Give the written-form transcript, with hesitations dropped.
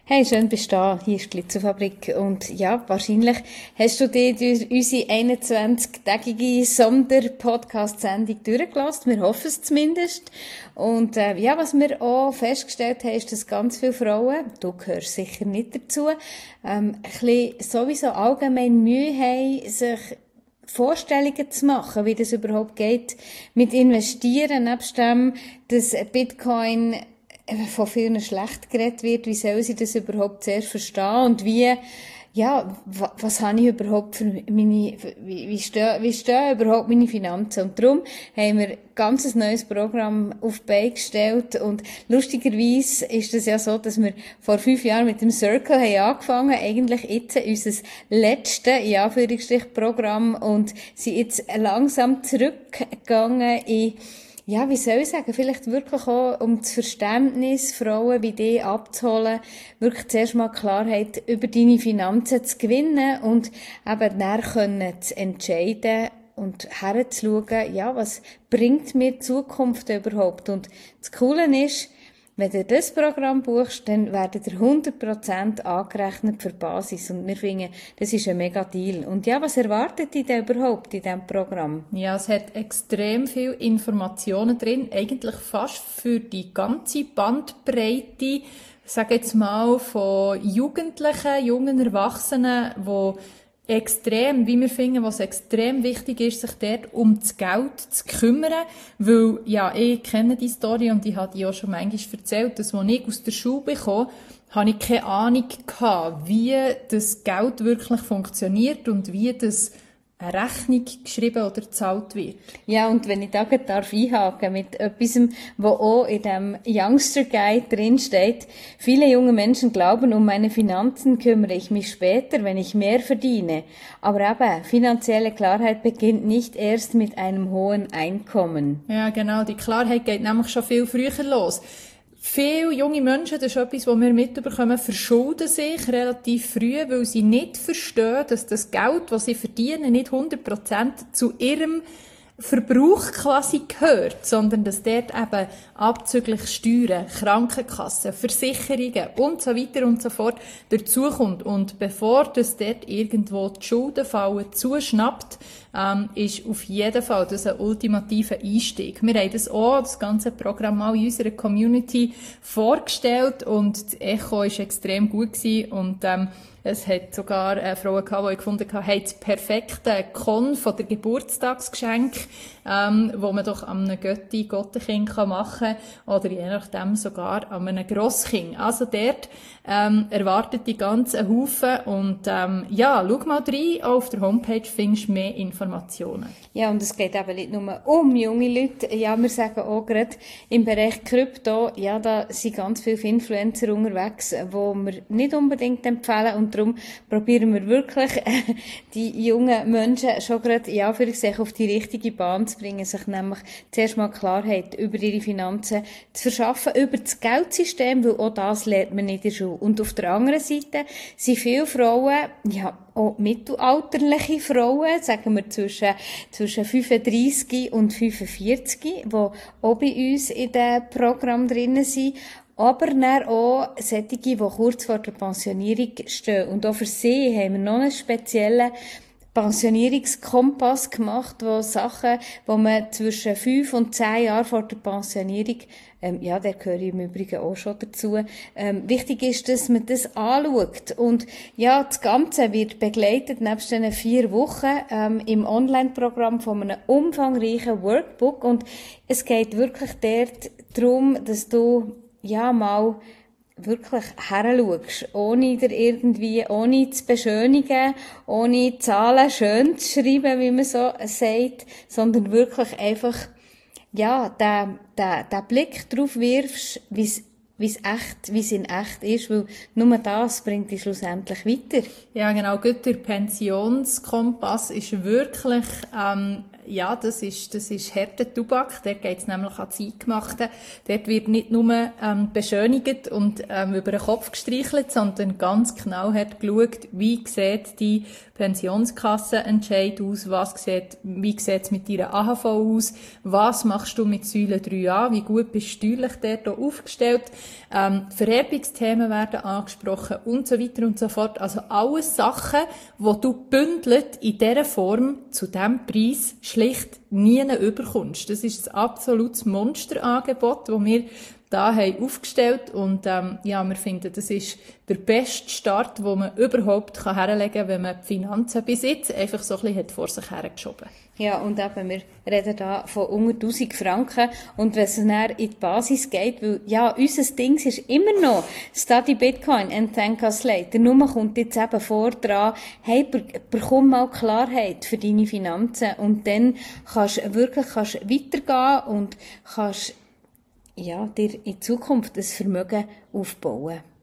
Hey, schön bist du da. Hier ist die Glitzerfabrik. Und ja, wahrscheinlich hast du dir durch unsere 21-tägige Sonder-Podcast-Sendung durchgelassen. Wir hoffen es zumindest. Und ja, was wir auch festgestellt haben, ist, dass ganz viele Frauen, du gehörst sicher nicht dazu, ein bisschen sowieso allgemein Mühe haben, sich Vorstellungen zu machen, wie das überhaupt geht mit Investieren, nebst dem, dass Bitcoin von vielen schlecht geredet wird, wie soll sie das überhaupt zuerst verstehen und was habe ich überhaupt für wie stehen überhaupt meine Finanzen? Und darum haben wir ganz ein neues Programm auf die Beine gestellt und lustigerweise ist es ja so, dass wir vor 5 Jahren mit dem Circle haben angefangen, eigentlich jetzt unser letztes, in Anführungsstrich, Programm und sind jetzt langsam zurückgegangen in ja, wie soll ich sagen, vielleicht wirklich auch um das Verständnis, Frauen wie dich abzuholen, wirklich zuerst mal Klarheit über deine Finanzen zu gewinnen und eben dann können zu entscheiden und herzuschauen, ja, was bringt mir die Zukunft überhaupt? Und das Coole ist, wenn du das Programm buchst, dann werden dir 100% angerechnet für die Basis. Und wir finden, das ist ein mega Deal. Und ja, was erwartet dich denn überhaupt in diesem Programm? Ja, es hat extrem viele Informationen drin. Eigentlich fast für die ganze Bandbreite, ich sage jetzt mal, von Jugendlichen, jungen Erwachsenen, die extrem, wie wir finden, was extrem wichtig ist, sich dort um das Geld zu kümmern, weil, ja, ich kenne die Story und ich habe die auch schon manchmal erzählt, dass als ich aus der Schule bekam, habe ich keine Ahnung gehabt, wie das Geld wirklich funktioniert und wie das eine Rechnung geschrieben oder gezahlt wird. Ja, und wenn ich da darf einhaken mit etwas, was auch in dem Youngster Guide drinsteht. Viele junge Menschen glauben, um meine Finanzen kümmere ich mich später, wenn ich mehr verdiene. Aber eben, finanzielle Klarheit beginnt nicht erst mit einem hohen Einkommen. Ja, genau. Die Klarheit geht nämlich schon viel früher los. Viele junge Menschen, das ist etwas, was wir mitbekommen, verschulden sich relativ früh, weil sie nicht verstehen, dass das Geld, das sie verdienen, nicht 100% zu ihrem Verbrauch quasi gehört, sondern dass dort eben abzüglich Steuern, Krankenkassen, Versicherungen und so weiter und so fort dazukommt. Und bevor das dort irgendwo die Schulden fallen, zuschnappt, ist auf jeden Fall das ein ultimativer Einstieg. Wir haben das ganze Programm mal in unserer Community vorgestellt und das Echo war extrem gut gewesen und es hat sogar Frauen gehabt, die gefunden haben, hey, das perfekte Con von der Geburtstagsgeschenk, wo man doch an einem Gottenkind machen kann oder je nachdem sogar an einem Grosskind. Also dort erwartet die ganze Haufen und ja, schau mal rein, auf der Homepage findest du mehr Informationen. Ja, und es geht eben nicht nur um junge Leute. Ja, wir sagen auch gerade im Bereich Krypto, ja, da sind ganz viele Influencer unterwegs, die wir nicht unbedingt empfehlen und darum probieren wir wirklich, die jungen Menschen schon gerade, ja, für sich auf die richtige Bahn zu bringen, sich nämlich zuerst mal Klarheit über ihre Finanzen zu verschaffen, über das Geldsystem, weil auch das lernt man nicht in der Schule. Und auf der anderen Seite sind viele Frauen, ja, auch mittelalterliche Frauen, sagen wir zwischen 35 und 45, die auch bei uns in dem Programm drinnen sind. Aber dann auch solche, die kurz vor der Pensionierung stehen. Und auch für sie haben wir noch einen speziellen Pensionierungskompass gemacht, wo Sachen, wo man zwischen 5 und 10 Jahren vor der Pensionierung, ja, der gehöre ich im Übrigen auch schon dazu, wichtig ist, dass man das anschaut. Und ja, das Ganze wird begleitet, nebst diesen 4 Wochen, im Online-Programm von einem umfangreichen Workbook. Und es geht wirklich dort darum, dass du, ja, mal wirklich heranschaust, ohne zu beschönigen, ohne Zahlen schön zu schreiben, wie man so sagt, sondern wirklich einfach, ja, den Blick drauf wirfst, wie es in echt ist, weil nur das bringt dich schlussendlich weiter. Ja, genau, gut, der Pensionskompass ist wirklich, ja, das ist harter Tobak. Dort geht's nämlich ans Eingemachte. Dort wird nicht nur beschönigt und über den Kopf gestreichelt, sondern ganz genau hat geschaut, wie sieht die Pensionskassenentscheid aus, wie sieht's mit deiner AHV aus, was machst du mit Säule 3a, wie gut bist du steuerlich dort aufgestellt, Vererbungsthemen werden angesprochen und so weiter und so fort. Also alles Sachen, die du bündelt in dieser Form zu diesem Preis schlicht nie überkommst. Das ist ein absolutes Monsterangebot, das wir da haben aufgestellt und ja, wir finden, das ist der beste Start, den man überhaupt herlegen kann, wenn man die Finanzen bis jetzt einfach so ein bisschen vor sich hergeschoben hat. Ja, und eben, wir reden da von unter 1000 Franken. Und wenn es dann in die Basis geht, weil, ja, unser Ding ist immer noch Study Bitcoin and thank us later. Nur kommt jetzt eben vor dran, hey, bekomm mal Klarheit für deine Finanzen. Und dann kannst du weitergehen und kannst, ja, dir in Zukunft ein Vermögen aufbauen.